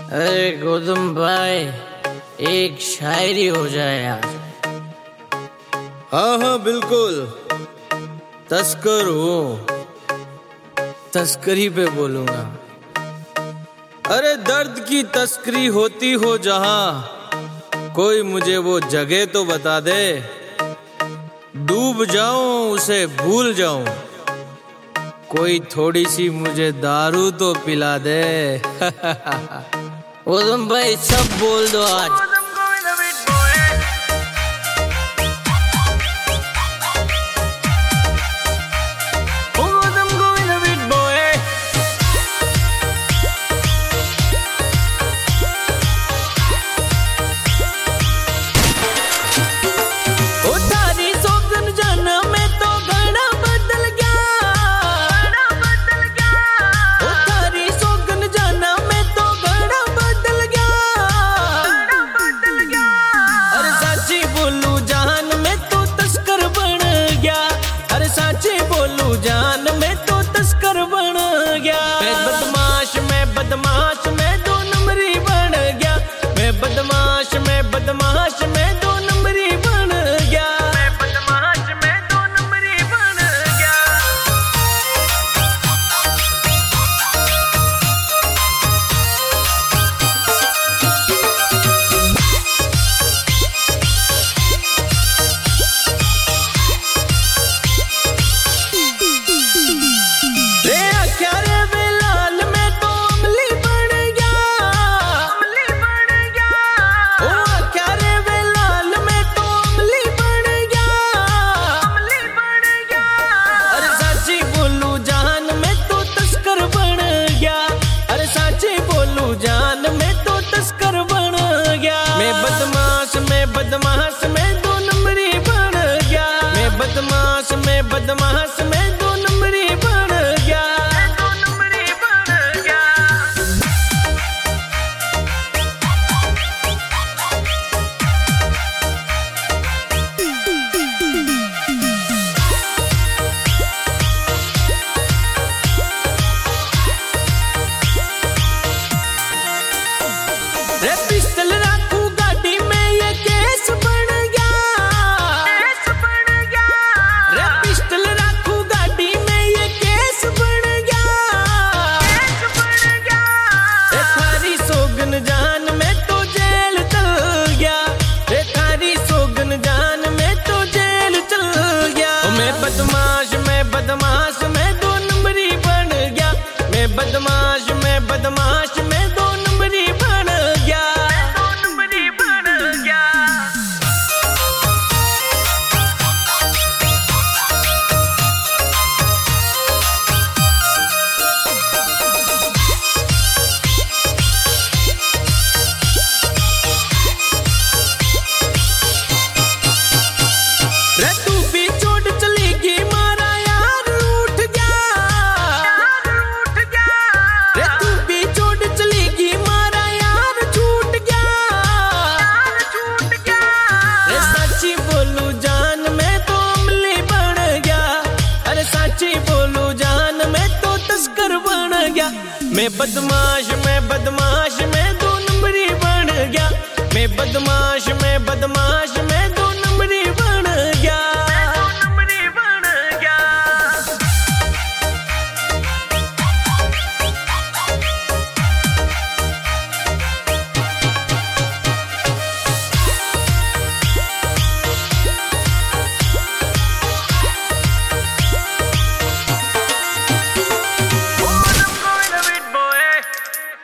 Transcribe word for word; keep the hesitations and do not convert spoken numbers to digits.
अरे गौतम भाई, एक शायरी हो जाए यार। हाँ हाँ बिल्कुल, तस्कर हूँ, तस्करी पे बोलूंगा। अरे दर्द की तस्करी होती हो जहां, कोई मुझे वो जगह तो बता दे। डूब जाऊं उसे भूल जाऊं, कोई थोड़ी सी मुझे दारू तो पिला दे। गौतम भाई सब बोल दो आज। जान में तो तस्कर बन गया, मैं बदमाश मैं बदमाश मैं दो नंबरी बन गया। मैं बदमाश मैं बदमाश मैं दो नंबरी बन गया। मैं बदमाश मैं दो नंबरी बन गया। जान में तो तस्कर बन गया, मैं बदमाश मैं बदमाश मैं दो नंबरी बन गया। मैं बदमाश मैं बदमाश मैं दो नंबरी बन गया। दो नंबरी बन गया। रे पिस्टल राखू गाड़ी में ये केस बन गया, केस बन गया। रे पिस्टल राखू गाड़ी में ये केस बन गया, केस बन गया। रे थारी सोगन जान में तो जेल चल गया। रे थारी सोगन जान में तो जेल चल गया। मैं बदमाश मैं बदमाश मैं दो नंबरी बन गया। मैं बदमाश मैं बदमाश मैं दो नंबरी बन गया। दो नंबरी बन गया। रे तू भी चोट चलेगी मारा यार उठ गया, उठ गया। रे तू भी चोट चलेगी मारा यार छूट गया, यार छूट गया। रे सच्ची बोलू जान में तो अमली बन गया। अरे सच्ची बोलू जान में तो तस्कर बन गया। मैं बदमाश मैं बदमाश मैं दो नंबरी बन गया। मैं बदमाश मैं बदमाश मैं